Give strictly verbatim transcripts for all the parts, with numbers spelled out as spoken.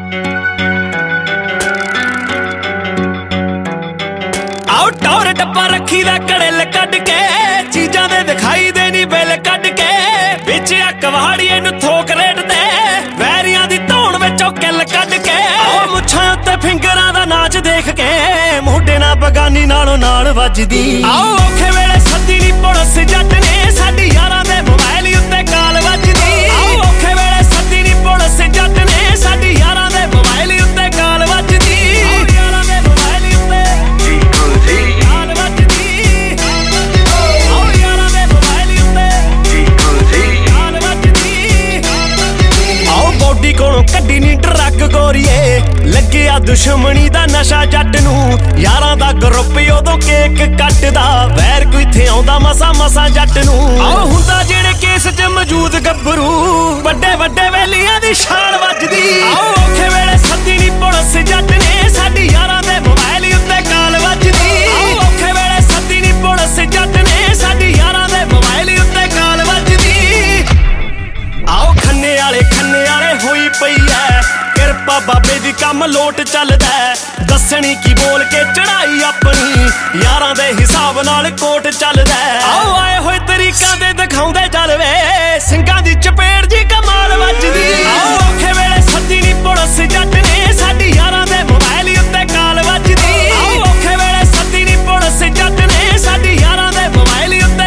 आओ टौर टप्पा रखी दा कड़ेल कट के चीजां दे दिखाई देनी बिल कट के विच आ कवाड़िए नूं थोक रेट दे वैरियां दी धौण विचों किल कट के आओ मुच्छां उत्ते फिंगरां दा नाच देख के मोढे नाल बगानी नालों नाल वजदी आओ औखे वेले सद्दी नी पुलिस जट ने साडी यारां दे मोबाइल उत्ते काल वजदी आओ औखे वेले सद्दी नी पुलिस जट ने साडी यारां दे मोबाइल उत्ते काल वजदी आओ यारां दे मोबाइल उत्ते काल वजदी आओ यारां दे मोबाइल उत्ते काल वजदी आओ बॉडी कोलों कड्डी नी ट्रक गोरीए लगे आ दुश्मनी दा नशा जट नूं यारां दा ग्रुप उदों केक कटदा वैर कोई थे आउंदा मसा मसा जट नूं आओ हुंदा जेड़े केस च मौजूद गब्बरू वड्डे वड्डे वैलियां दी शान वजदी आओ औखे वेले सद्दी नी पुलिस जट ने साडी यारां दे मोबाइल उत्ते काल वजदी आओ औखे वेले सद्दी नी पुलिस जट ने साडी यारां दे मोबाइल उत्ते काल वजदी आओ खन्ने वाले खन्ने वाले होई पई ऐ किरपा बाबे दी कम लोट चलदा दसनी की बोल के चढ़ाई अपनी यारां दे हिसाब नाल कोट चलदा आओ आए होए तरीकां दे दिखाउंदे जलवे ਸਿੰਘਾਂ दी चपेड़ जी कमाल वजदी आओ औखे वेले सद्दी नी पुलिस जट ने साडी यारां दे मोबाइल उत्ते काल वजदी आओ औखे वेले सद्दी नी पुलिस जट ने साडी यारां दे मोबाइल उत्ते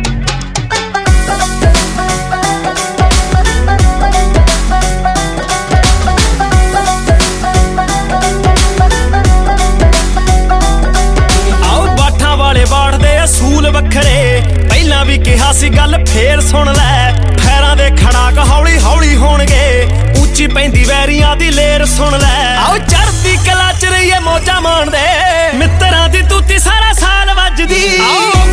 असूल वखरे पहला भी कहा सी गल फेर सुन लै फैरां दे खड़ाक हौली हौली होणगे उच्ची पैंदी वैरियां दी लेर सुन लै आओ चढ़दी कला च रहिए मौजा माणदे मित्तरां दी तूती सारा साल वजदी।